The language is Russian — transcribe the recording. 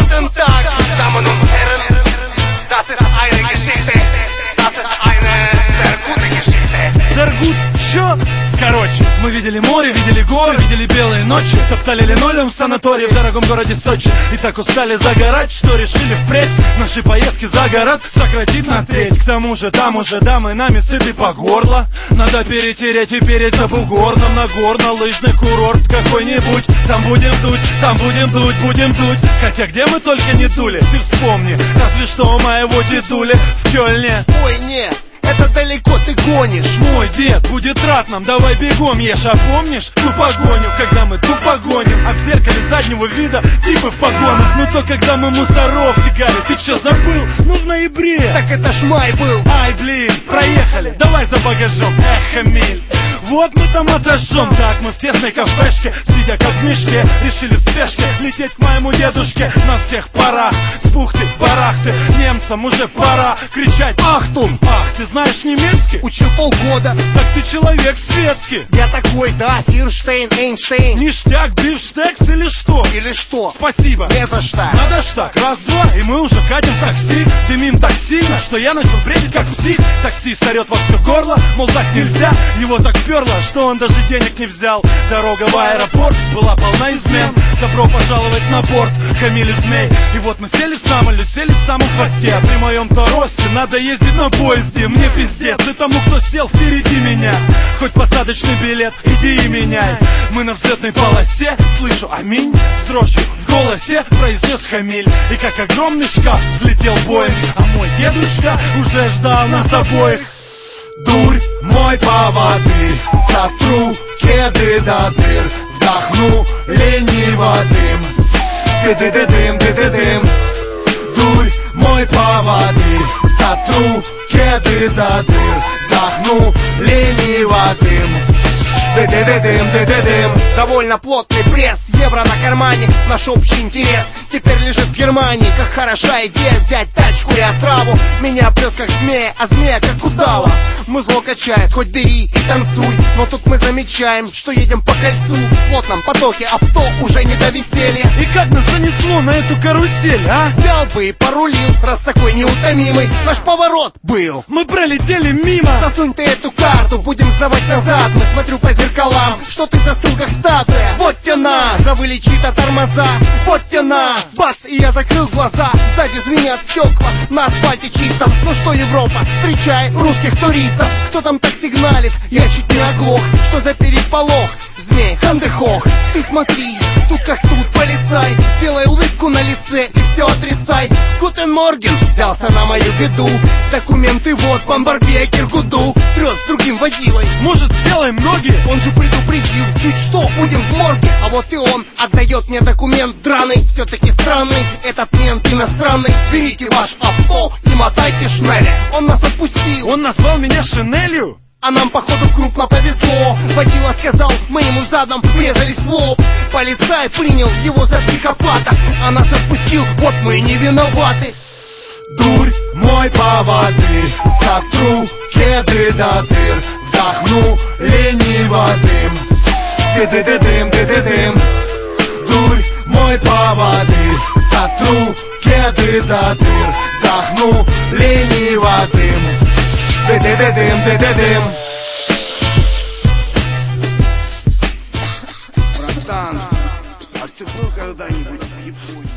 Guten Tag, Damen und Herren, das ist eine Geschichte, das ist eine sehr gute Geschichte. Sehr gut, чё? Короче, мы видели море, видели горы, видели белые ночи, топтали линолеум в санатории в дорогом городе Сочи. И так устали загорать, что решили впредь наши поездки за город сократить на треть. К тому же там уже дамы нами сыты по горло. Надо перетереть и переть за бугор нам на горно-лыжный курорт какой-нибудь. Там будем дуть, будем дуть. Хотя где мы только не дули, ты вспомни. Разве что у моего дедули в Кёльне. Ой, нет, это далеко ты гонишь. Мой дед будет рад нам, давай бегом ешь. А помнишь ту погоню, когда мы тупо гоним, а в зеркале заднего вида типы в погонах? Ну то, когда мы мусоров тягали, ты чё забыл? Ну в ноябре. Так это ж май был. Ай, блин, проехали, давай за багажом. Эх, Эмиль, вот мы там отожжем. Так мы в тесной кафешке, сидя как в мешке, решили в спешке лететь к моему дедушке. На всех парах, с бухты-барахты, немцам уже пора кричать «Ахтун!» Ах, ты знаешь немецкий? Учил полгода. Так ты человек светский. Я такой, да, Фирштейн, Эйнштейн. Ништяк, бифштекс или что? Или что? Спасибо. Не за что. Надо ж так, раз-два, и мы уже катим в такси. Дымим так сильно, что я начал бредить как псих. Таксист орет во все горло, мол, так нельзя. Его так перло, что он даже денег не взял. Дорога в аэропорт была полна измен. Добро пожаловать на борт, хамили змей. И вот мы сели в самолет, сели в самом хвосте. А при моем-то росте надо ездить на поезде. Мне пиздец, и тому, кто сел впереди меня. Хоть посадочный билет, иди и меняй. Мы на взлетной полосе, слышу аминь. С дрожью в голосе произнес Хамиль. И как огромный шкаф взлетел Боинг. А мой дедушка уже ждал нас обоих. Дурь, мой поводырь, сотру кеды до дыр, вдохну лениво дым, ты-ты-ты-дым, ты-ты-дым. Дурь, мой поводырь, сотру кеды до дыр, вдохну лениво дым, ты-ты-ты-дым, ты-ты-дым. Довольно плотный пресс, евро на кармане, наш общий интерес теперь лежит в Германии. Как хороша идея взять тачку и отраву. Меня прет как змея, а змея как удава. Музло качает, хоть бери и танцуй. Но тут мы замечаем, что едем по кольцу. В плотном потоке авто уже не до веселья. И как нас занесло на эту карусель, а? Взял бы и порулил, раз такой неутомимый наш поворот был. Мы пролетели мимо. Засунь ты эту карту, будем сдавать назад. Мы смотрю по зеркалам, что ты застыл как статуя. Вот тяна, завыли чьи-то тормоза. Вот тяна, бац, и я закрыл глаза. Сзади звенят стекла, на асфальте чистом. Ну что, Европа, встречай русских туристов. Кто там так сигналит, я чуть не оглох. Что за переполох, змей, хандехох. Ты смотри, тут как тут полицай. Сделай улыбку на лице и все отрицай. Гутен Морген взялся на мою беду. Документы вот, бомбарбекер гуду. Трет с другим водилой. Может, сделаем ноги? Он же предупредил, чуть что, будем в морге. А вот и он отдает мне документ драный. Все-таки странный, этот мент иностранный. Берите ваш авто и мотайте шнели. Он нас отпустил. Он назвал меня Шинелью? А нам, походу, крупно повезло. Водила сказал, мы ему задом врезались в лоб. Полицай принял его за психопата, а нас отпустил, вот мы и не виноваты. Дурь, мой поводырь, сотру кеды до дыр, вдохну лениво дым, ты-ты-ты-дым, ты-ты-дым. Дурь, мой поводырь, сотру кеды до дыр, вдохну лениво дым, ты-ты-ты-дым, ты-ты-дым. Братан, а ты был когда-нибудь в Японии?